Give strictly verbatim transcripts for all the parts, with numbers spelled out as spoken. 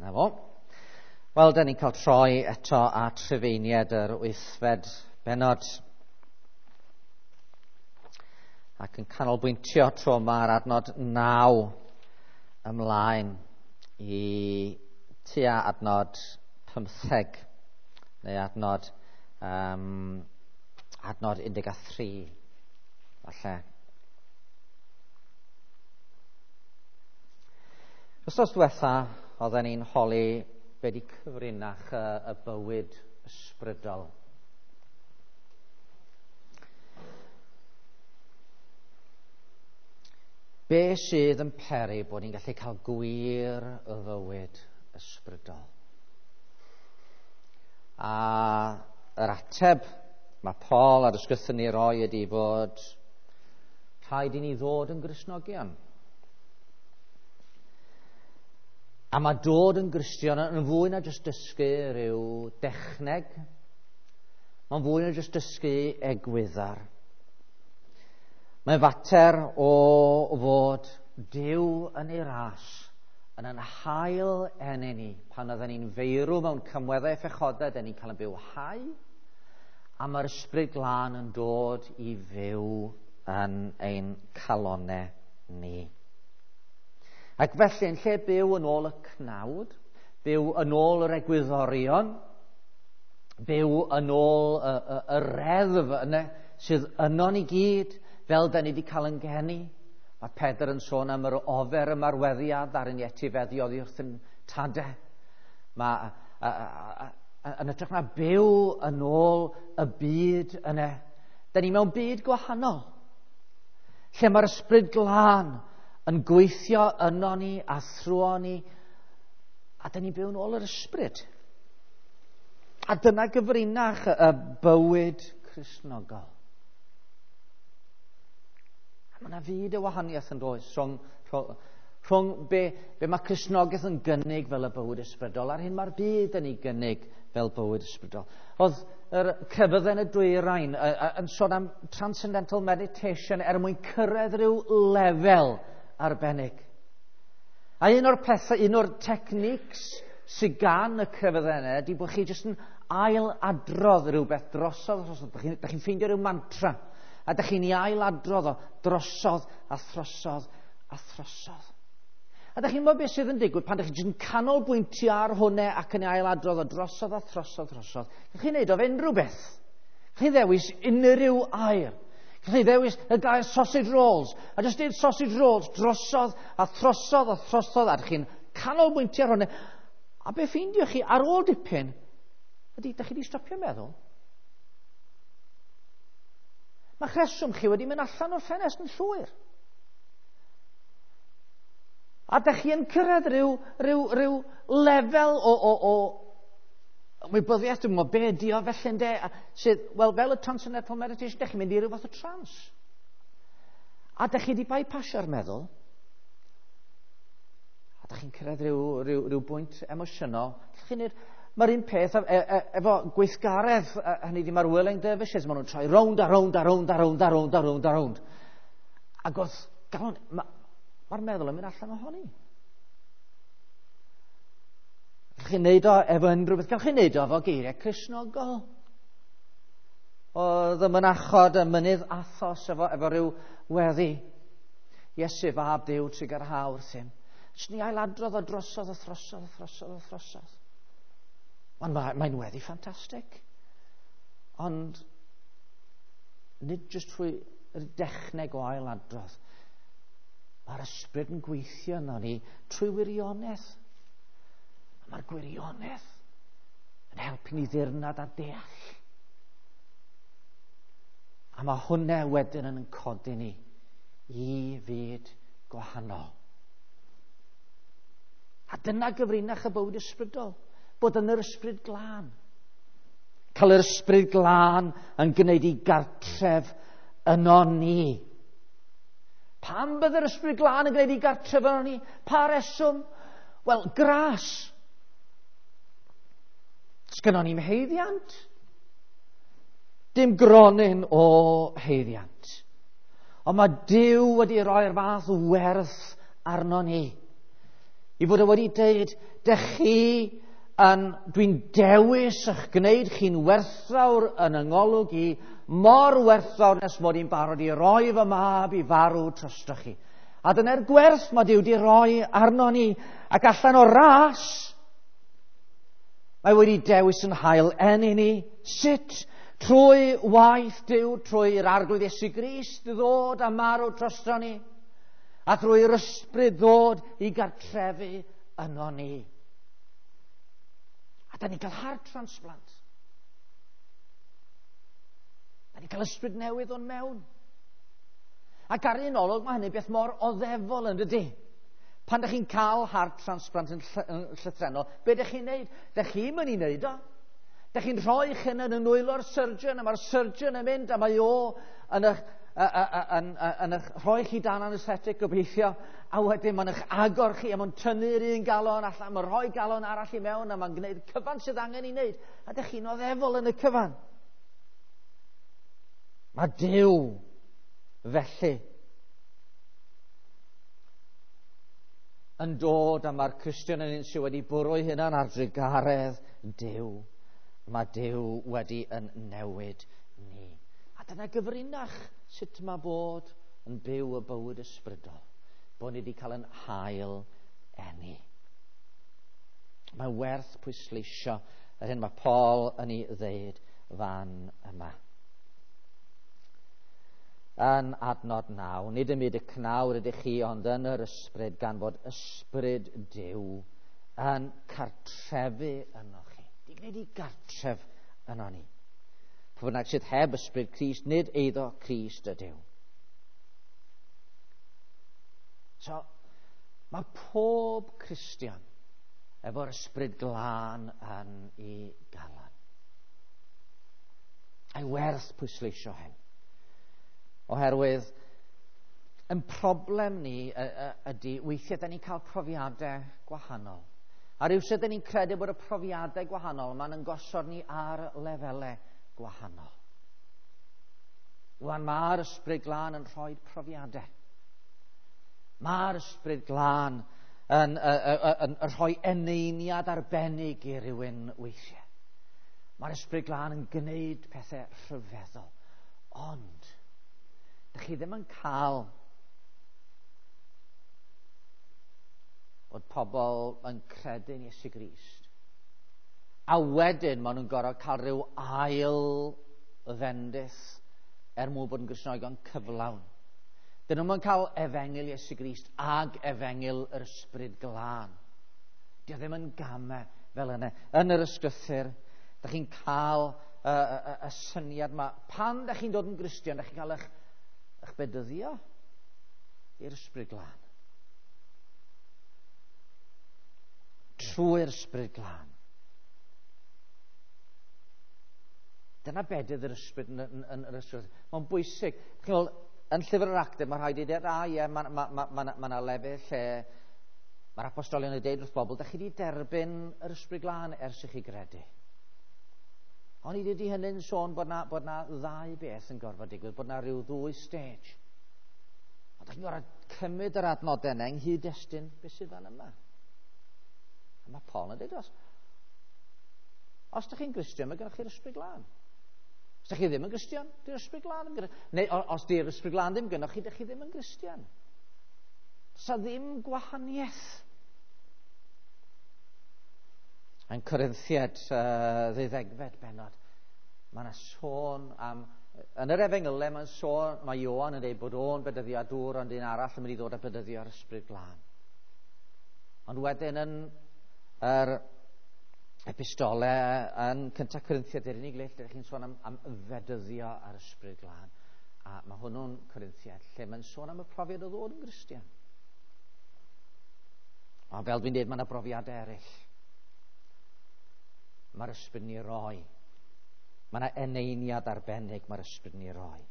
'Na fo. Wel, da ni'n cael troi eto at Rhufeiniaid yr wythfed bennod. Ac yn canolbwyntio tro yma ar adnod naw ymlaen i tua adnod pymtheg, neu adnod, um, adnod un deg a thri, falle. Wsos diwetha, oedden ni'n holi be di cyfrinach y, y bywyd ysbrydol. Be sydd yn peri bod ni'n gallu cael gwir y fywyd ysbrydol? A yr ateb mae Paul ar ysgrythau ni roi ydi fod rhaid i ni ddod yn Gristnogion. A mae dod yn Gristion yn fwy na jyst dysgu rhyw dechneg. Mae'n fwy na jyst dysgu egwyddar. Mae'n fater o fod Duw yn ei ras, yn yn hael ennyn ni, pan oedden ni'n feirw mewn cymweddau phechodau, da ni'n cael yn byw hau, a mae'r Ysbryd Glân yn dod i fyw yn ein calonnau ni. Ac felly, yn lle byw yn ôl y cnawd, byw yn ôl yr egwyddorion, byw yn ôl y, y, y reddf yna sydd yno ni gyd, fel da ni wedi cael yn geni. Mae Pedr yn sôn am yr ofer ymarweddiad ar yn etifeddi oddi wrth yn tadau. Mae a, a, a, yn ytrach na byw yn ôl y byd yna. Da ni mewn byd gwahanol, lle mae'r Ysbryd Glân yn gweithio yno ni a thrwo ni, a da ni byw yn ôl yr ysbryd. A dyna gyfrinach y bywyd Cristnogol. A mae yna fyd y wahaniaeth yn does rhwng, rhwng, rhwng be, be mae Cristnogaeth yn gynnig fel y bywyd ysbrydol a'r hyn mae'r byd yn ei gynnig fel bywyd ysbrydol. Oedd yr Cyfydden y Dwyrain yn sôn am transcendental meditation er mwyn cyrraedd rhyw lefel arbennig. A un o'r pethau, un o'r techniques sydd gan y cyfyddennau ydy bod chi jyst yn ail-adrodd rhywbeth drosodd, drosodd. Da chi'n chi ffeindio rhyw mantra, a da chi'n ei ail-adrodd o drosodd a throsodd a throsodd. A da chi'n meddwl beth sydd yn digwydd pan da chi'n jyst yn canolbwyntio ar hwnna ac yn ei ail-adrodd o drosodd a throsodd, throsodd. Da chi'n neud o fe unrhyw beth. Da chi'n ddewis unrhyw air. Chi'n ddewis y gair sausage rolls, a jyst dweud sausage rolls, drosodd a throsodd a throsodd, a chi'n canolbwyntio ar hwnna. A be ffeindio chi ar ôl dipyn, ydy, da chi wedi stopio meddwl. Mae chreswm chi wedi mynd allan o'r ffenest yn llwyr. A da chi yn cyrraedd rhyw, rhyw, rhyw lefel o, o, o ymwybyddiaeth, dwi'n meddwl, be ydi o felly ynddo, sydd, wel, fel y transcendental meditation, da chi'n mynd i ryw fath o trans. A da chi wedi bypassio'r meddwl, a da chi'n cyrraedd rhyw, rhyw, rhyw bwynt emosiynol. Mae'r un peth e, e, efo gweithgaredd, hynny di mae'r whirling dervishes, maen nhw'n troi round a round a round a round a round a round a round. Ac oedd, mae'r ma meddwl yn mynd allan ohoni. Gallwch chi'n neud o efo unrhyw beth. Gallwch chi'n neud o efo geiriau Cristnogol. Oedd y mynachod y mynydd Athos efo, efo rhyw weddi. Iesu fab Duw trwy gyrhaol wrth hyn. Jyst ni ailadrodd o drosodd, o throsodd, o throsodd, o throsodd. Ond mae'n mae weddi ffantastig. Ond nid jyst trwy y dechneg o ailadrodd. Mae'r ysbryd yn gweithio yno ni trwy wirionedd. Mae'r gwirionedd yn helpu ni ddirnad a deall. A mae hwnna wedyn yn codi ni i fyd gwahanol. A dyna gyfrinach y bywyd ysbrydol, bod yn yr Ysbryd Glân. Cael yr Ysbryd Glân yn gwneud i gartref yno ni. Pam bydd yr Ysbryd Glân yn gwneud i gartref yno ni? Pa reswm? Wel, gras. Sgynnon ni'n heiddiant. Dim gronyn o heiddiant. Ond mae Duw wedi rhoi'r fath werth arno ni. I fod e wedi dweud, dych chi yn, dwi'n dewis eich gwneud chi'n werthfawr yn yngolwg i, mor werthfawr nes mod i'n barod i roi fy mab i farw trostach chi. A dyna'r gwerth mae Duw wedi roi arno ni, ac allan o ras, mae wedi dewis yn hael eni ni. Sut? Trwy waith Duw, trwy'r arglwydd Iesu Grist ddod a marw drosto ni, a trwy'r ysbryd ddod i gartrefu yno ni. A da ni'n cael heart transplant. Da ni'n cael ysbryd newydd o'n mewn. Ac ar un olwg mae hynny beth mor oddefol yn dydy. Pan ydych chi'n cael heart transplant yn llythrennol, be ydych chi'n neud? Ydych chi'n mynd i wneud o? Ydych chi'n rhoi chi'n yn nwylo'r surgeon, a mae'r surgeon yn mynd, a mae o yn eich, yn eich rhoi chi dan anesthetic gobeithio, a wedyn mae'n eich agor chi, a mae'n tynnu'r un galon allan, mae'n rhoi galon arall i mewn, a mae'n gwneud cyfan sydd angen i wneud. A ydych chi'n oddefol yn y cyfan? Mae Duw felly yn dod, a mae'r Cristion yn un sydd wedi bwrw ei hunan ar drygaredd Duw. Mae Duw wedi yn newid ni. A dyna gyfrinach sut mae bod yn byw y bywyd ysbrydol, bod ni wedi cael yn hael eni. Mae werth pwysleisio yr hyn mae Paul yn ei ddeud fan yma. Yn adnod naw, nid ymwyd y cnawr ydych chi, ond yn yr ysbryd, gan fod ysbryd Duw yn cartrefu yno chi. Di gwneud i gartref yno ni. Pwy bynnag sydd heb ysbryd Crist, nid eiddo Crist ydyw. So, mae pob Cristion efo'r ysbryd glân yn ei galan. A'i werth pwysleisio hyn. Oherwydd, yn problem ni ydy, weithiau da ni'n cael profiadau gwahanol. A rywsyd da ni'n credu bod y profiadau gwahanol ma'n yn gosod ni ar lefelau gwahanol. Rwan mae'r ysbryd glân yn rhoi profiadau. Mae'r ysbryd glân yn, yn, yn, yn rhoi eneiniad arbennig i rywun weithiau. Mae'r ysbryd glân yn gwneud pethau rhyfeddol. Ond, dych chi ddim yn cael bod pobl yn credu'n Iesu Grist. A wedyn maen nhw'n gorfod cael rhyw ail ddendith er mwyn bod yn Gristnogion cyflawn. Dyn nhw'n cael efengil Iesu Grist ag efengil yr ysbryd glân. Dio ddim yn gamau fel yna. Yn yr ysgrythur, dych chi'n cael y, y, y syniad yma. Pan dych chi'n dod yn Gristion, dych chi'n cael eich eich bedyddio i'r ysbryd glân. Trwy'r ysbryd glân. Dyna bedydd yr ysbryd yn, yn, yn yr ysbryd. Mae'n bwysig. Chi'n yn llyfr yr actau, mae rhaid i dweud, a ie, mae yna ma, ma, ma, ma lefydd lle mae'r apostolion yn dweud wrth bobl, dych chi wedi derbyn yr ysbryd glân ers i chi gredu. Ond i dydy hynny'n sôn bod na, bod na ddau beth yn gorfod digwydd, bod na rhyw ddwy stage. Ond da chi'n gorfod cymryd yr adnodau yna ynghyd destun beth sydd fan yma. A mae Paul yn dweud, os, os da chi'n Gristion, mae gennych chi'r ysbryd glân. Os da chi ddim yn Gristion, di'r ysbryd glân yn Gristion. Neu os di'r ysbryd glân ddim gennych chi, da chi ddim yn Gristion. Does ddim gwahaniaeth. Yn Corinthiad uh, ddeuddegfed benod, mae yna sôn am, yn yr efengylau mae'n sôn, mae Ioan yn dweud bod o'n bedyddio dŵr, ond un arall yn mynd i ddod â bedyddio'r ysbryd glân. Ond wedyn yn yr epistolau yn cyntaf Corinthiad, yr unig le lle chi'n sôn am, am fedyddio ar ysbryd glân. A mae hwnnw'n Corinthiad, lle mae'n sôn am y profiad o ddod yn Gristion. A fel dwi'n dweud, mae yna brofiadau eraill. Mae'r ysbryd ni roi. Mae yna eneiniad arbennig mae'r ysbryd ni roi.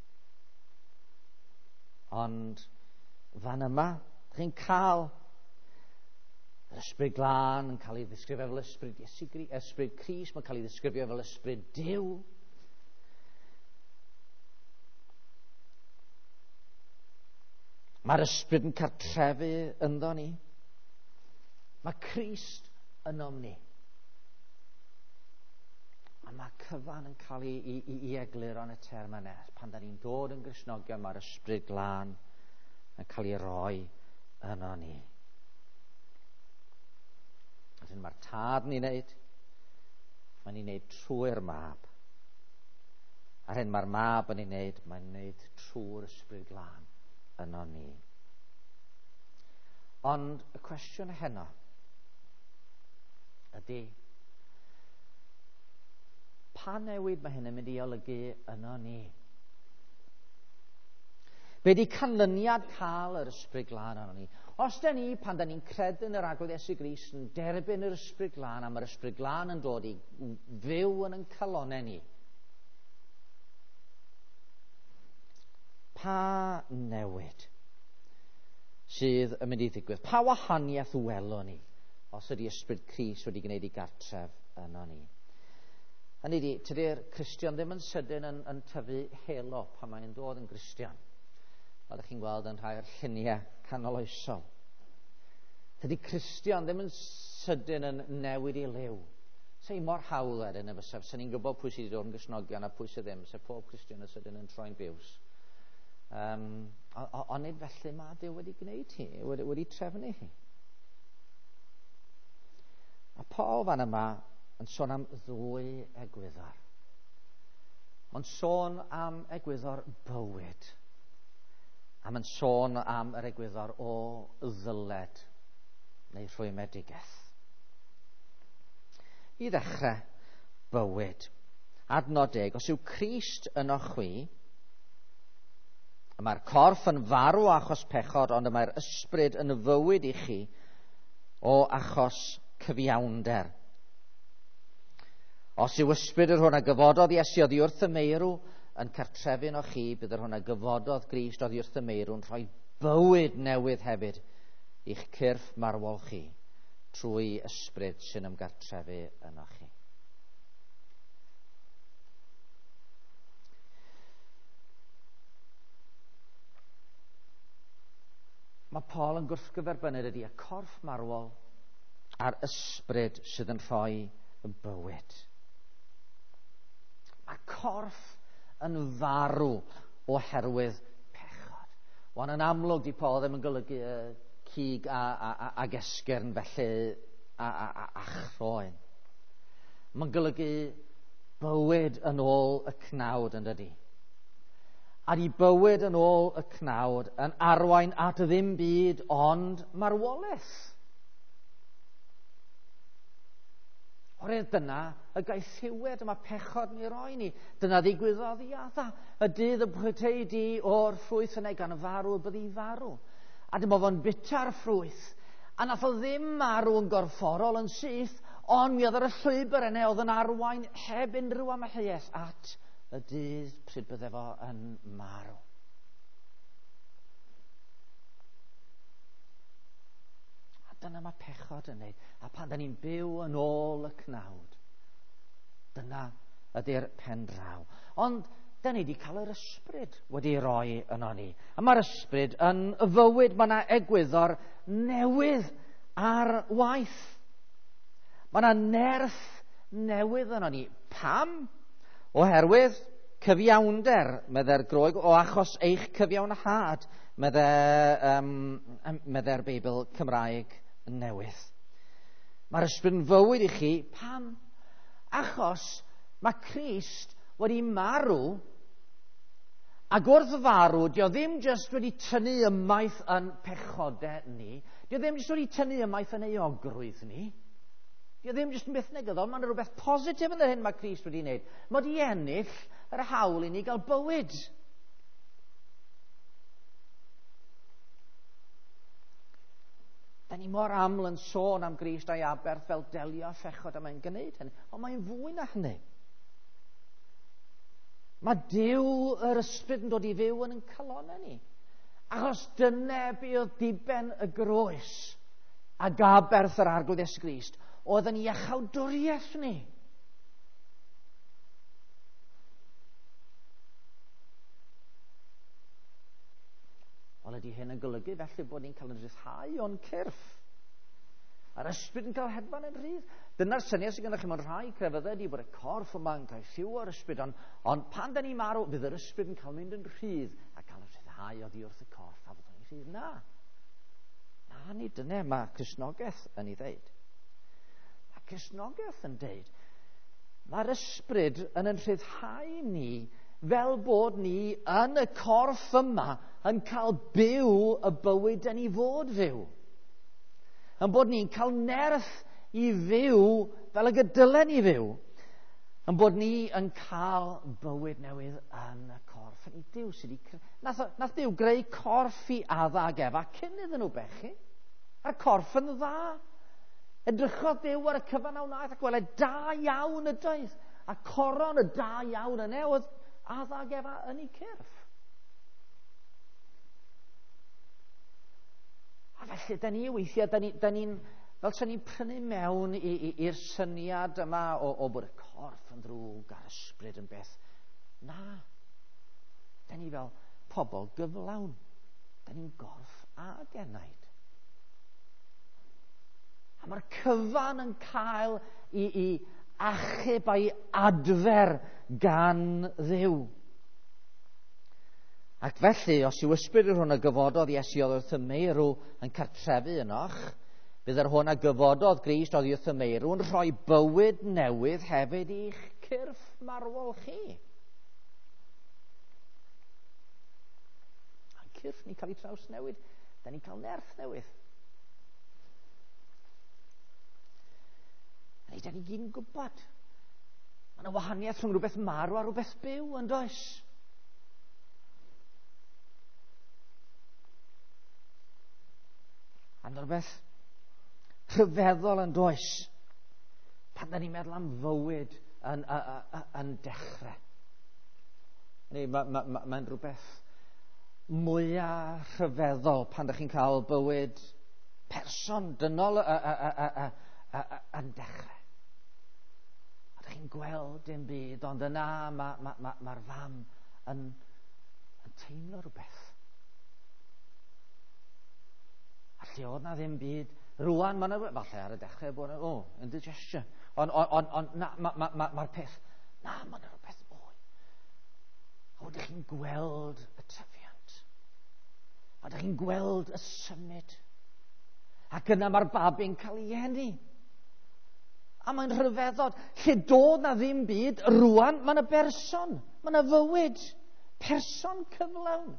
Ond fan yma, chi'n cael yr ysbryd glân yn cael ei ddisgrifio fel ysbryd Iesu Grist, ysbryd Crist, mae'n cael ei ddisgrifio fel ysbryd Duw. Mae'r ysbryd yn cartrefu ynddo ni. Mae Crist yn ni. A mae cyfan yn cael ei, ei, ei egluro yn y term yna. Pan da ni'n dod yn Gristnogion, mae'r ysbryd glân yn cael ei roi yno ni. Ydyn mae'r tad ni'n neud, mae'n ni'n neud trwy'r mab. A'r hyn mae'r mab yn ei wneud, mae'n wneud trwy'r ysbryd glân yno ni. Ond y cwestiwn heno ydy, pa newid mae hyn yn mynd i olygu yno ni? Be di canlyniad cael yr ysbryd glân yno ni? Os da ni, pan da ni'n credu yn yr agwedd Iesu Grist, yn derbyn yr ysbryd glân, a mae'r ysbryd glân yn dod i fyw yn ein calonau ni, pa newid sydd yn mynd i ddigwydd? Pa wahaniaeth welon ni os ydy ysbryd Crist wedi gwneud ei gartref yno ni? Hynny ydy, tydi'r Cristion ddim yn sydyn yn, yn tyfu helo pan mae'n dod yn Gristion. Fel ydych chi'n gweld yn rhai o'r lluniau canoloesol. Tydi Cristion ddim yn sydyn yn newid ei liw. Sa'n mor hawl wedyn y bysaf. Sa'n ni'n gwybod pwy sydd wedi dod yn Gristnogion a pwy sydd ddim. Sa'n pob Cristion yn sydyn yn troi'n biws. Um, ond nid felly mae Duw wedi gwneud hi, wedi, wedi trefnu hi. A Paul fan yma yn sôn am ddwy egwyddor. Mae'n sôn am egwyddor bywyd. A mae'n sôn am yr egwyddor o ddyled neu rhwymedigeth. I ddechrau, bywyd. Adnod deg, os yw Crist yno chwi, mae'r corff yn farw achos pechod, ond mae'r ysbryd yn fywyd i chi o achos cyfiawnder. Os yw ysbryd yr hwnna gyfododd Iesu oddi wrth y meirw yn cartrefu o chi, bydd yr hwnna gyfododd Grist oddi wrth y meirw'n rhoi bywyd newydd hefyd i'ch cyrff marwol chi trwy ysbryd sy'n ymgartrefu yno chi. Mae Paul yn gwrthgyferbyniad ydy y corff marwol a'r ysbryd sydd yn rhoi y bywyd. Mae'r corff yn farw oherwydd pechod. Wan yn amlwg di Paul ddim yn golygu uh, cig a, a, a, a gesgyrn felly a, a, a, a chroen. Mae'n golygu bywyd yn ôl y cnawd yn dydy. A di bywyd yn ôl y cnawd yn arwain at ddim byd ond marwolaeth. Oherwydd dyna y gaethiwed yma pechod ni roi ni. Dyna ddigwyddodd i adda. Y dydd y bwytei di o'r ffrwyth yna gan farw y byddi farw. A dyma fo'n bita'r ffrwyth. A nath o ddim marw yn gorfforol yn syth, ond mi oedd yr y llwybr yna oedd yn arwain heb unrhyw amheuaeth at y dydd pryd bydde fo yn marw. A dyna mae pechod yn neud. A pan da ni'n byw yn ôl y cnawd, dyna ydy'r pen draw. Ond da ni wedi cael yr ysbryd wedi roi yno ni. A mae'r ysbryd yn y fywyd, mae yna egwyddor newydd ar waith. Mae yna nerth newydd yno ni. Pam? Oherwydd cyfiawnder, medde'r Groeg, o achos eich cyfiawnhad, medde'r um, medde Beibl Cymraeg newydd. Mae'r ysbryd yn fywyd i chi, pam? Achos mae Crist wedi marw, ac wrth farw, dio ddim jyst wedi tynnu ymaith yn pechodau ni, dio ddim jyst wedi tynnu ymaith yn euogrwydd ni, dio ddim jyst yn byth negyddol, mae'n rhywbeth positif yn yr hyn mae Crist wedi wneud. Mae wedi ennill yr hawl i ni gael bywyd. Da ni mor aml yn sôn am Grist a'i aberth fel delio a phechod a mae'n gwneud hynny, ond mae'n fwy na hynny. Mae Duw yr ysbryd yn dod i fyw yn ein calonau ni. Achos dyna be oedd diben y groes a gaberth yr arglwydd Iesu Grist, oedd yn iachawdwriaeth ni. Wel, ydy hyn yn golygu felly bod ni'n cael yn rhyddhau o'n cyrff? A'r ysbryd yn cael hedfan yn rhydd. Dyna'r syniad sydd gennych chi mewn rhai crefyddau di bod y corff yma'n cael lliw o'r ysbryd, ond, ond pan da ni marw, bydd yr ysbryd yn cael mynd yn rhydd a cael y rhyddhau oddi wrth y corff a fyddwn ni'n rhydd. Na. Na, ni dyna mae Cristnogaeth yn ei ddeud. Mae Cristnogaeth yn deud, mae'r ysbryd yn yn rhyddhau ni fel bod ni yn y corff yma yn cael byw y bywyd yn ei fod fyw. Yn bod ni'n cael nerth i fyw fel y gydylen i fyw. Yn bod ni yn cael bywyd newydd yn y corff. Yn ei Duw sydd wedi... Nath, nath Duw greu corff i Adda ac Efa cyn iddyn nhw bechu. A'r corff yn dda. Edrychodd Duw ar y cyfan a wnaeth ac weld da iawn y doedd. A coron y da iawn yna oedd Adda ac Efa yn ei cyrff. A felly, da ni weithiau, da ni'n, ni, fel sa ni'n prynu mewn i'r syniad yma o, o bod y corff yn ddrwg a'r ysbryd yn beth. Na. Da ni fel pobl gyflawn. Da ni'n gorff a genaid. A mae'r cyfan yn cael i, i achub a'i adfer gan Dduw. Ac felly, os yw ysbryd yr hwn a gyfododd Iesu oedd wrth y meirw yn cartrefu ynoch, bydd yr hwn a gyfododd Grist oedd wrth y meirw yn rhoi bywyd newydd hefyd i'ch cyrff marwol chi. A'n cyrff ni'n cael ei traws newid, da ni'n cael nerth newydd. Neu da ni gyd yn gwybod. Mae yna wahaniaeth rhwng rhywbeth marw a rhywbeth byw yn does. A'n rhywbeth rhyfeddol yn does pan da ni'n meddwl am fywyd yn, yn dechrau. Mae'n ma, ma, ma rhywbeth mwyaf rhyfeddol pan da chi'n cael bywyd person dynol yn dechrau. A da chi'n gweld dim byd, ond yna mae'r ma, ma, ma fam yn, yn teimlo rhywbeth. Lle oedd na ddim byd. Rwan, mae'n falle ar y dechrau bod yna, o, indigestion. Ond on, on, on, mae'r ma, ma, ma, ma peth, na, mae'n rhywbeth mwy. A ydych chi'n gweld y tyfiant. A ydych chi'n gweld y symud. Ac yna mae'r babi'n cael ei eni. A mae'n rhyfeddol. Lle doedd na ddim byd, rwan, mae'n y berson. Mae'n y fywyd. Person cyflawn.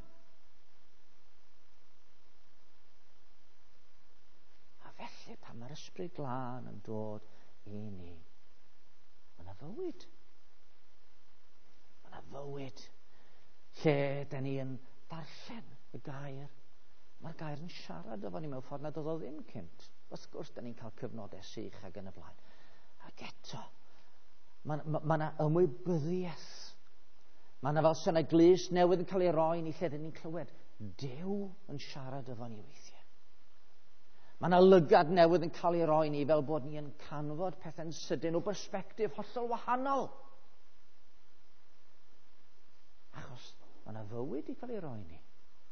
Felly, pan mae'r ysbryd glân yn dod i ni, mae yna fywyd. Mae yna fywyd. Lle da ni yn darllen y gair. Mae'r gair yn siarad efo ni mewn ffordd nad oedd o ddim cynt. Wrth gwrs, da ni'n cael cyfnodau sych ac yn y blaen. Ac eto, mae yna ma, ma ymwybyddiaeth. Mae yna fel sy'n eglwys newydd yn cael ei roi ni lle da ni'n clywed Duw yn siarad efo ni weithiau. Mae yna lygad newydd yn cael ei roi ni fel bod ni yn canfod pethau'n sydyn o bersbectif hollol wahanol. Achos mae yna fywyd i cael ei roi ni.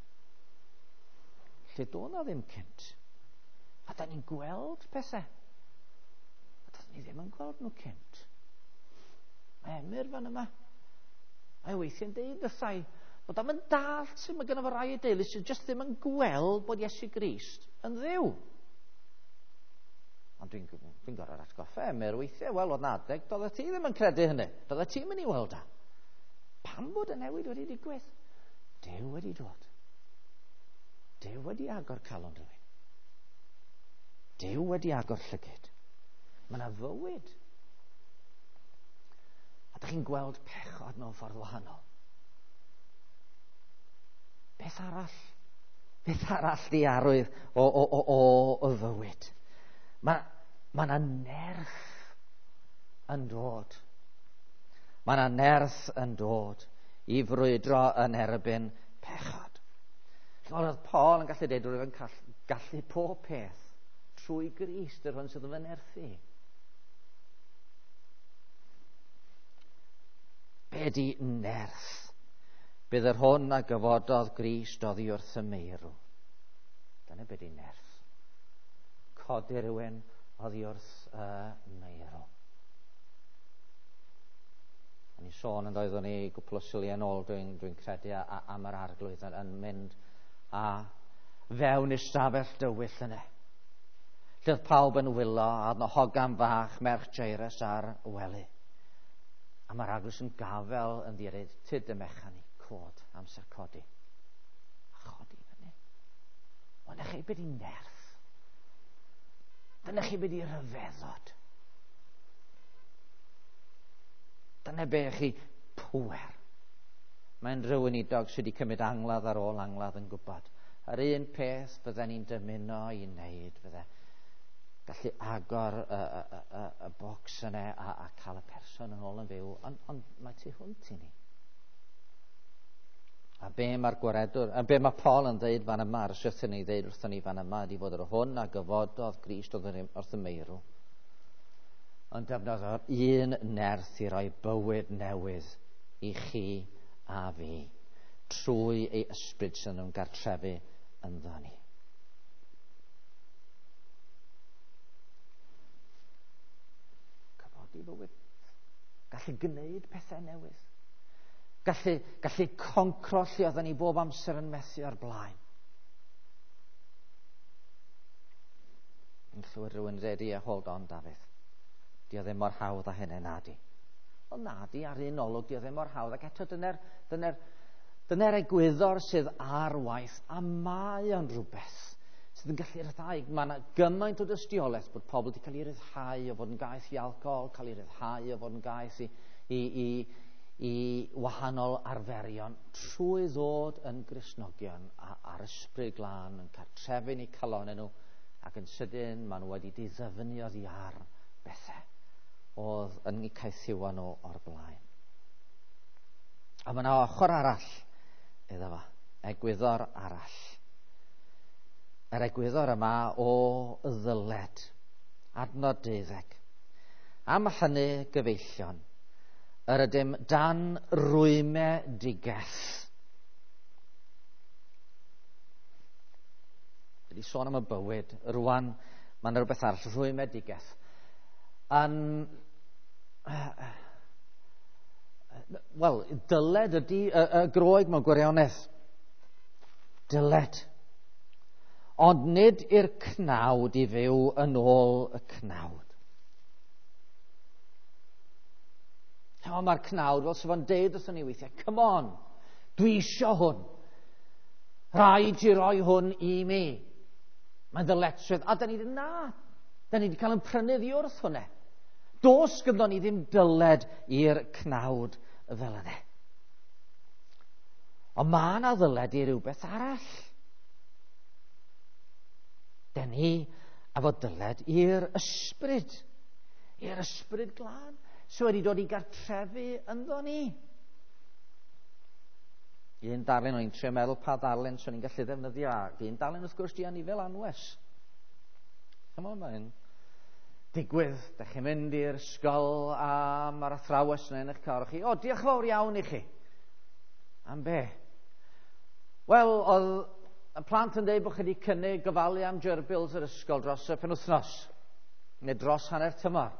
Lle doedd na ddim cynt. A da ni'n gweld pethau. A da ni ddim yn gweld nhw cynt. Mae Emyr fan yma. Mae weithiau'n deud wrthai bod am yn dal sy'n mae gen i fo rai i deulu sy'n jyst ddim yn gweld bod Iesu Grist yn Dduw. Ond dwi'n dwi gorau'r atgoffa Emyr weithiau, wel, oedd na adeg, doedd y ti ddim yn credu hynny. Doedd y ti mynd i weld o. Pam bod y newid wedi digwydd? Duw wedi dod. Duw wedi agor calon rhywun. Duw wedi agor llygyd. Mae yna fywyd. A da chi'n gweld pechod mewn ffordd wahanol. Beth arall? Beth arall di arwydd o, o, o, o, o fywyd? Mae ma yna nerth yn dod. Mae yna nerth yn dod i frwydro yn erbyn pechod. Oedd Paul yn gallu dweud rwy'n gallu pob peth trwy Grist yr hwn sydd yn fy nerthu. Be di nerth? Bydd yr hwn a gyfododd Grist oddi wrth y meirw. Dyna be di nerth. codi rhywun oddi wrth uh, meirw. O'n i'n sôn yn doeddwn ni gwpl o syliau yn ôl, dwi'n dwi credu a, a, am yr arglwydd yn, yn mynd a fewn i'r stafell dywyll yna. Lle oedd pawb yn wylo, a oedd 'na hogan fach, merch Jairus ar wely. A mae'r arglwydd yn gafel yn ddirid, tyd y mechan ni, cod, amser codi. A chodi fyny. Ond eich chi beth i nerth. Dyna chi beth i ryfeddod. Dyna be chi pwer. Mae'n rhywun idog sydd wedi cymryd angladd ar ôl angladd yn gwybod. Yr un peth bydden ni'n dymuno i wneud, bydde gallu agor y, y, y, y bocs yna a, a cael y person yn ôl yn fyw, ond on, mae tu hwnt i ni. A be mae'r gwaredwr, a be mae Paul yn dweud fan yma, ar ysgrifft ni dweud wrthon ni fan yma, ydi fod yr hwn a gyfododd Grist wrth y meirw. Ond defnyddio'r un nerth i roi bywyd newydd i chi a fi, trwy ei ysbryd sy'n nhw'n gartrefu ynddo ni. Cyfodi bywyd. Gallu gwneud pethau newydd. Gallu, gallu concro lle oedden ni bob amser yn methu o'r blaen. Yn llwyr rhywun wedi a hold on, Dafydd. Di o ddim mor hawdd a hynny nadi. Wel nadi, ar un olwg di o ddim mor hawdd. Ac eto dyna'r dyna dyna egwyddor sydd ar waith, a mae o'n rhywbeth sydd yn gallu ryddhau. Mae yna gymaint o dystiolaeth bod pobl wedi cael ei ryddhau o fod yn gaeth i alcohol, cael ei ryddhau o fod yn gaeth i, i, i, i wahanol arferion, trwy ddod yn Gristnogion a, ar ysbryd glân, yn cael trefyn i calonau nhw, ac yn sydyn maen nhw wedi diddyfynu oddi ar bethau oedd yn eu caethiwa nhw o'r blaen. A mae yna ochr arall iddo fo, egwyddor arall. Yr egwyddor yma o ddyled, adnod deuddeg. Am hynny gyfeillion, yr ydym dan rwymau digeth. Ydy sôn am y bywyd, rwan mae'n rhywbeth arall, rwymau digeth. Yn, uh, wel, dyled ydy y, y groeg mewn gwirionedd. Dyled. Ond nid i'r cnawd i fyw yn ôl y cnawd. O, mae'r cnawd, fel sy'n fo'n deud wrthon ni weithiau, come on, dwi isio hwn. Rhaid i roi hwn i mi. Mae'n ddyletswydd. A da ni wedi na. Da ni wedi cael yn prynydd i wrth hwnna. Dos gyda ni ddim dyled i'r cnawd fel yna. Ond mae yna ddyled i rhywbeth arall. Da ni a fod dyled i'r ysbryd. I'r ysbryd glân. So wedi dod i gartrefu ynddo ni. Un darlun o'n i'n trio meddwl pa darlun so ni'n gallu ddefnyddio. Un darlun wrth gwrs di anifel anwes. Come on, mae'n digwydd, da chi'n mynd i'r ysgol a mae'r athrawes yna yn eich car chi. O, diolch fawr iawn i chi. Am be? Wel, oedd y plant yn dweud bod chi wedi cynnig gofalu am gerbils yr ysgol dros y penwythnos, neu dros hanner tymor.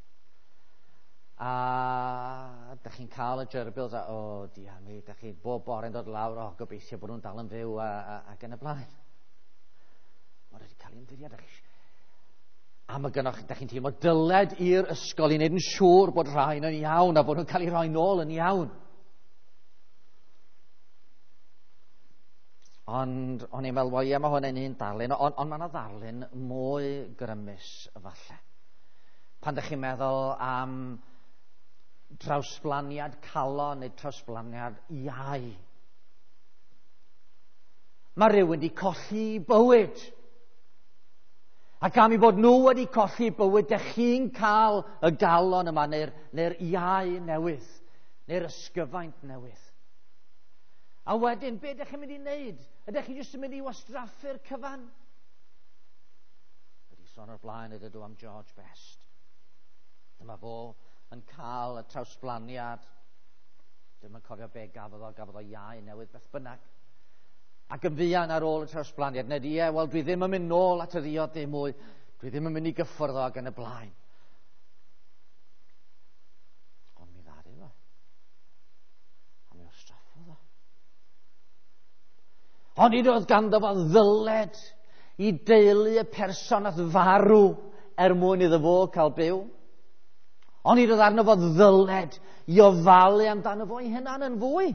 A da chi'n cael y gerbils a, o, dia mi, da chi bob bore yn dod lawr, o, gobeithio bod nhw'n dal yn fyw ac yn y blaen. Mae wedi cael ei ymddiriad â chi. A mae gennych, da chi'n teimlo dyled i'r ysgol i wneud yn siŵr bod rhain yn iawn a bod nhw'n cael ei roi nôl yn iawn. Ond o'n i'n meddwl, wel, ie, mae hwnna'n un darlun, ond on mae yna ddarlun mwy grymus falle. Pan da chi'n meddwl am trawsblaniad calon neu trawsblaniad iau. Mae rhywun wedi colli bywyd. Ac am i bod nhw wedi colli bywyd, ydych chi'n cael y galon yma, neu'r neu iau newydd, neu'r ysgyfaint newydd. A wedyn, be ydych chi'n mynd i wneud? Ydych chi jyst yn mynd i wastraffu'r cyfan? Ydy sôn o'r blaen ydw am George Best. Dyma fo yn cael y trawsblaniad. Ddim yn cofio be gafodd o, gafodd o iau newydd, beth bynnag. Ac yn fuan ar ôl y trawsblaniad, nid ie, wel dwi ddim yn mynd nôl at y ddiod dim mwy. Dwi ddim yn mynd i gyffwrdd o ac yn y blaen. Ond mi ddaru fo. A mi o straffodd o. Ond nid oedd ganddo fo ddyled i deulu y person ath farw er mwyn iddo fo cael byw. Ond nid oedd arno fo ddyled i ofalu amdano fo ei hunan yn fwy.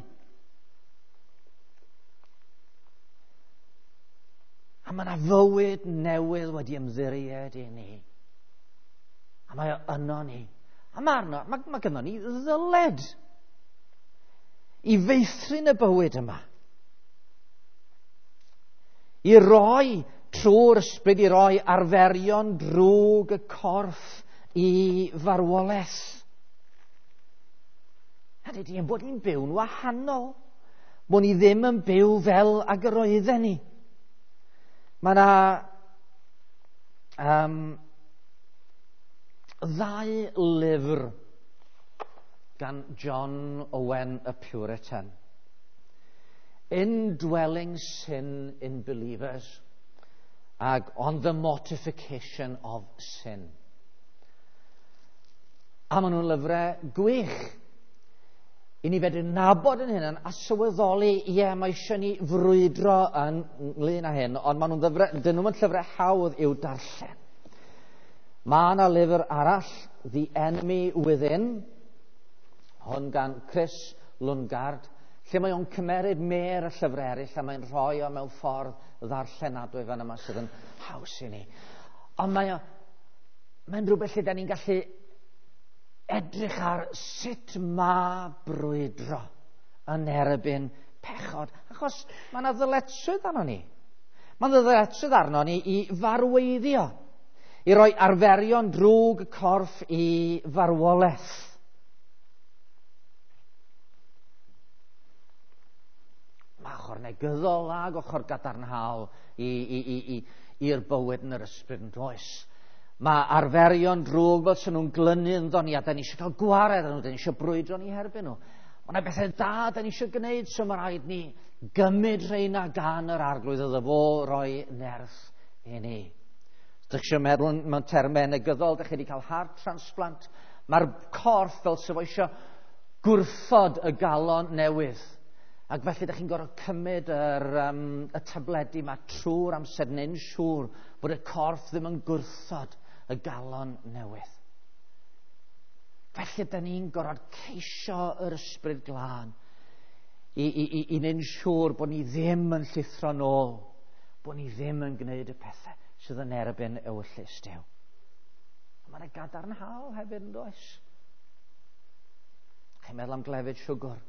A mae yna fywyd newydd wedi ymddiried i ni. A mae o yno ni. A mae arno, mae, mae gynno ni ddyled i feithrin y bywyd yma. I roi trwy'r ysbryd, i roi arferion drwg y corff i farwolaeth. A dydy yn bod ni'n byw'n wahanol. Bod ni ddim yn byw fel ag yr oedden ni. Mae yna um, ddau lyfr gan John Owen y Puritan. Indwelling Sin in Believers ag On the Mortification of Sin. A maen nhw'n lyfrau gwych i ni fedru nabod yn hynny a sylweddoli, ie, mae eisiau ni frwydro yn ynglyn â hyn, ond maen nhw'n lyfrau, dyn nhw'n llyfrau hawdd i'w darllen. Mae yna lyfr arall, The Enemy Within, hwn gan Chris Lungard, lle mae o'n cymeryd mer y llyfrau eraill a mae'n rhoi o mewn ffordd ddarllenadwy fan yma sydd yn haws i ni. Ond mae o, mae'n rhywbeth lle da ni'n gallu edrych ar sut ma brwydro yn erbyn pechod. Achos mae yna ddyletswydd arno ni. Mae yna ddyletswydd arno ni i farweiddio, i roi arferion drwg y corff i farwolaeth. Mae ochr negyddol ag ochr gadarnhaol i'r bywyd yn yr ysbryd yn does. Mae arferion drwg fel sy'n nhw'n glynu ynddo ni a da ni eisiau cael gwared nhw, da ni eisiau brwydro ni herbyn nhw. Ond yna bethau da da ni eisiau gwneud, so mae rhaid ni gymryd rheina gan yr arglwydd iddo fo roi nerth i ni. Dych chi'n meddwl mewn termau negyddol, dych chi wedi cael heart transplant, mae'r corff fel sy'n fo eisiau gwrthod y galon newydd. Ac felly, ydych chi'n gorfod cymryd yr, um, y tabledi yma trwy'r amser neu'n siŵr bod y corff ddim yn gwrthod y galon newydd. Felly, ydych ni'n gorfod ceisio yr ysbryd glân i, i, i, i neu'n siŵr bod ni ddim yn llithro nôl, bod ni ddim yn gwneud y pethau sydd yn erbyn ewyllus Duw. Mae yna gadarnhaol hefyd yn does. Chi'n meddwl am glefyd siwgr?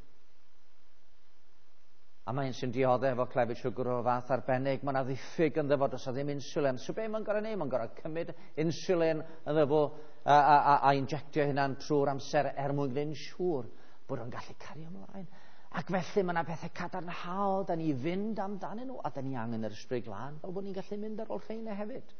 A mae un sy'n dioddau efo clefyd siwgr o fath arbennig. Mae yna ddiffyg yn ddefod os o ddim insulin. So be mae'n gorau neud? Mae'n gorau cymryd insulin yn ddefo a, a, a, a injectio hynna'n trwy'r amser er mwyn gwneud siŵr bod o'n gallu cario ymlaen. Ac felly mae yna bethau cadarnhaol, da ni fynd amdanyn nhw, a da ni angen yr ysbryd glân, fel bod ni'n gallu mynd ar ôl rheina hefyd.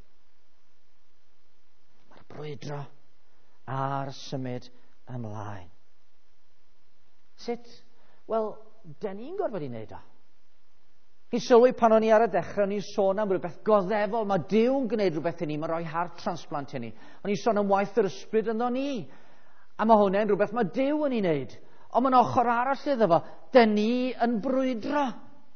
Mae'r brwydro a'r symud ymlaen. Sut? Wel, da ni'n gorfod i wneud o. Chi sylwi pan o'n i ar y dechrau, o'n i'n sôn am rhywbeth goddefol. Mae Duw'n gwneud rhywbeth i ni, mae rhoi heart transplant i ni. O'n i'n sôn am waith yr ysbryd ynddo ni. A mae hwnna'n rhywbeth mae Duw yn ei wneud. Ond mae'n ochr arall iddo fo, da ni yn brwydro.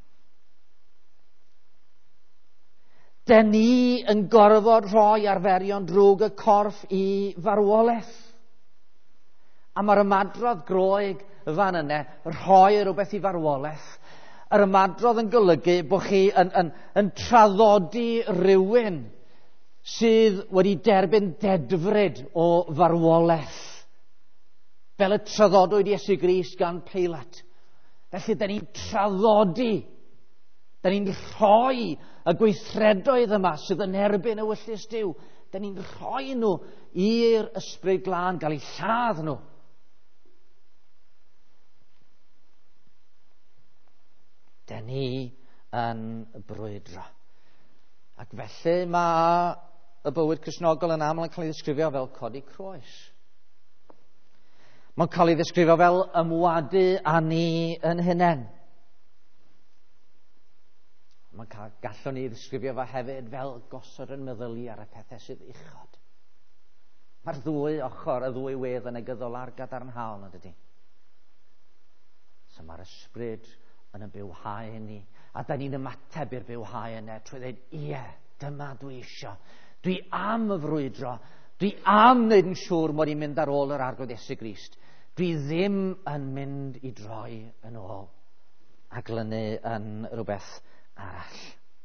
Da ni yn gorfod rhoi arferion drwg y corff i farwolaeth. A mae'r ymadrodd groeg fan yna, rhoi rhywbeth i farwolaeth. Yr ymadrodd yn golygu bod chi yn, yn, yn traddodi rhywun sydd wedi derbyn dedfryd o farwolaeth. Fel y traddodwyd Iesu Grist gan Pilat. Felly, da ni'n traddodi, da ni'n rhoi y gweithredoedd yma sydd yn erbyn ewyllus Duw. Da ni'n rhoi nhw i'r ysbryd glân, gael ei lladd nhw. Da ni yn brwydro. Ac felly mae y bywyd Cristnogol yn aml yn cael ei ddisgrifio fel codi croes. Mae'n cael ei ddisgrifio fel ymwadu â ni yn hunain. Mae'n cael, gallwn ni ddisgrifio fo hefyd fel gosod yn meddylu ar y pethau sydd uchod. Mae'r ddwy ochr, y ddwy wedd yn y gyddol a'r gadarnhaol yn dydy. So mae'r ysbryd yn y bywhau ni, a da ni'n ymateb i'r bywhau yna trwy dweud, ie, dyma dwi isio. Dwi am y frwydro. Dwi am wneud yn siŵr mod i'n mynd ar ôl yr arglwydd Iesu Grist. Dwi ddim yn mynd i droi yn ôl a glynu yn rhywbeth arall.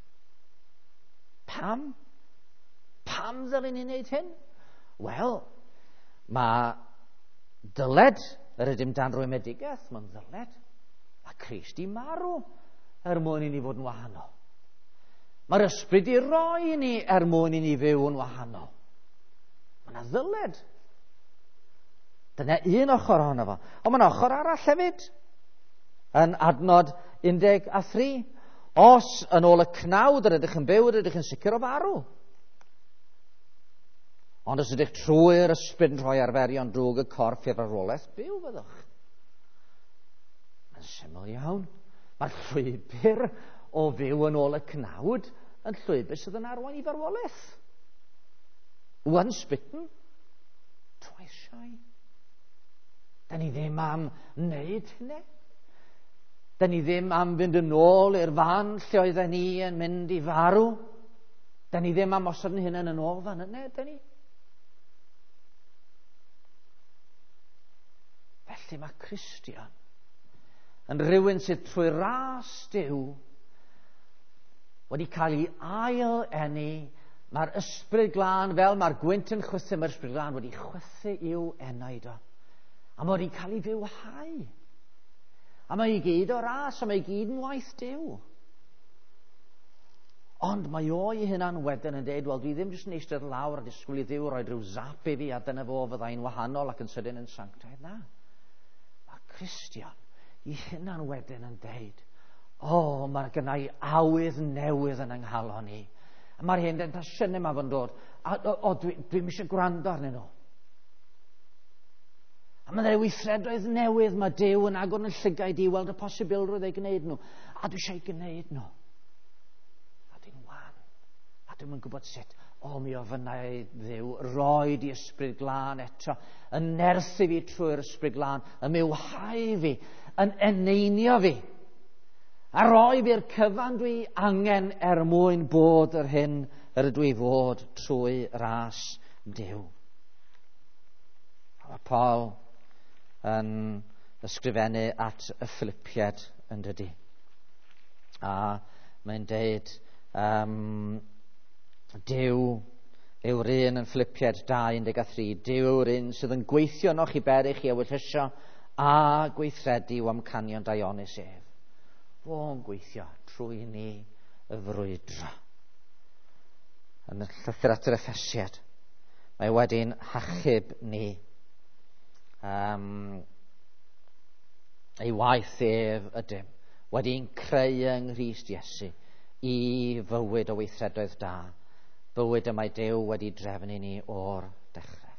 Pam? Pam ddylwn ni'n wneud hyn? Wel, mae dyled yr ydym dan rwy medigeth, mae'n ddyled. Mae Crist i marw er mwyn i ni fod yn wahanol. Mae'r ysbryd i roi ni er mwyn i ni fyw yn wahanol. Mae yna ddyled. Dyna un ochr ohono fo. Ond mae'n ochr arall hefyd. Yn adnod un deg a thri. Os yn ôl y cnawd yr ydych yn byw, yr ydych yn sicr o farw. Ond os ydych trwy'r ysbryd yn rhoi arferion drwg y corff i'r farwolaeth, byw fyddwch. Mae'n syml iawn. Mae'r llwybr o fyw yn ôl y cnawd yn llwybr sydd yn arwain i farwolaeth. Once bitten, twice shy. Da ni ddim am wneud hynny. Da ni ddim am fynd yn ôl i'r fan lle oedden ni yn mynd i farw. Da ni ddim am osod yn hynny yn ôl fan yna, da ni. Felly mae Cristion yn rhywun sydd trwy ras Duw wedi cael ei ail-eni. Mae'r ysbryd glân, fel mae'r gwynt yn chwythu, mae'r ysbryd glân wedi chwythu i'w enaid o. A mae wedi cael ei fywhau. A mae i gyd o ras, a mae i gyd yn waith Duw. Ond mae o i hynna'n wedyn yn dweud, wel, dwi ddim jyst yn eistedd lawr a disgwyl i Dduw roi rhyw zap i fi, a dyna fo fyddai'n wahanol ac yn sydyn yn sanctaidd. Na. Mae Cristion i hynna'n wedyn yn dweud, o, mae gennau awydd newydd yn ynghalon ni. A mae'r hyn yn pasiynu yma fo'n dod. A, o, o dwi, dwi'n eisiau gwrando arnyn nhw. A mae ddew weithredoedd newydd, mae Duw yn agor yn llygaid i weld y posibilrwydd ei gwneud nhw. A dwi eisiau gwneud nhw. A dwi'n wan. A dwi'n mynd gwybod sut. O, mi ofynnau Dduw roi di ysbryd glân eto. Yn nerthu fi trwy'r ysbryd glân. Yn mywhau fi. Yn eneinio fi. A roi fi'r cyfan dwi angen er mwyn bod yr hyn yr ydw i fod trwy ras Duw. Mae Paul yn ysgrifennu at y Philippiad yn dydy. A mae'n deud, um, Duw yw'r un yn Philippiad dau un deg a thri. Duw yw'r un sydd yn gweithio noch i berich i ewyllysio a gweithredu o amcanion Dionis ef. Fo'n gweithio trwy ni y frwydro. Yn y llythyr at yr Effesiad, mae wedi'n hachub ni. Um, ei waith ef ydym, wedi'n creu yng Nghrist Iesu i fywyd o weithredoedd da. Bywyd y mae Duw wedi drefnu ni o'r dechrau.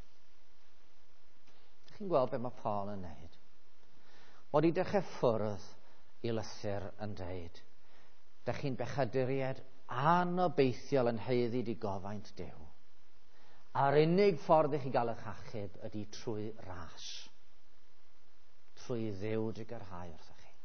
Chi'n gweld beth mae Paul yn neud? Mod i dechrau ffwrdd i lythyr yn dweud, dych chi'n bechaduriad anobeithiol yn heiddi di gofaint Duw. A'r unig ffordd i chi gael eich achub ydy trwy ras. Trwy Dduw drigyrhau wrthych chi.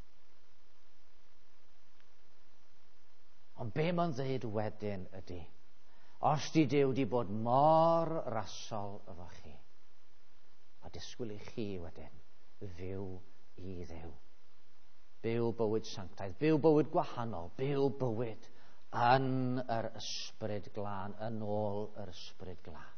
Ond be mae'n dweud wedyn ydy, os di Duw di bod mor rasol efo chi, a disgwyl i chi wedyn fyw i Dduw. Byw bywyd sanctaidd, byw bywyd gwahanol, byw bywyd yn yr ysbryd glân, yn ôl yr ysbryd glân.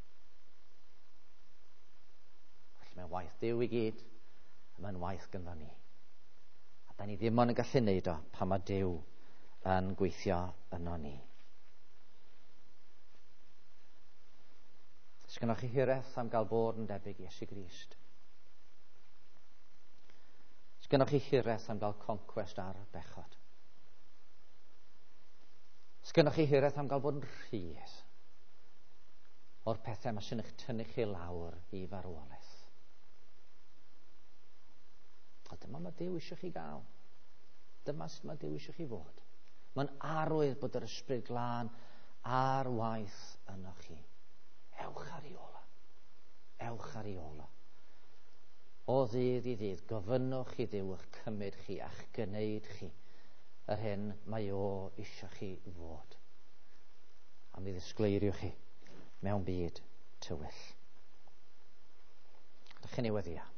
Felly mae'n waith Duw i gyd, a mae'n waith gyda ni. A da ni ddim ond yn gallu neud o pan mae Duw yn gweithio yno ni. Sgynnoch chi hiraeth am gael bod yn debyg i Iesu Grist? Sgynnoch chi hiraeth am gael conquest ar bechod? Sgynnoch chi hiraeth am gael bod yn rhydd o'r pethau mae sy'n eich tynnu chi lawr i farwolaeth? A dyma mae Duw eisiau chi gael. Dyma sut mae Duw eisiau chi fod. Mae'n arwydd bod yr ysbryd glân ar waith yno chi. Ewch ar ei ola. Ewch ar ei ola. O ddydd i ddydd, gofynnwch i Dduw eich cymryd chi a'ch gwneud chi yr hyn mae o isio chi fod. A mi ddisgleiriwch chi mewn byd tywyll. Dych chi'n ei weddio.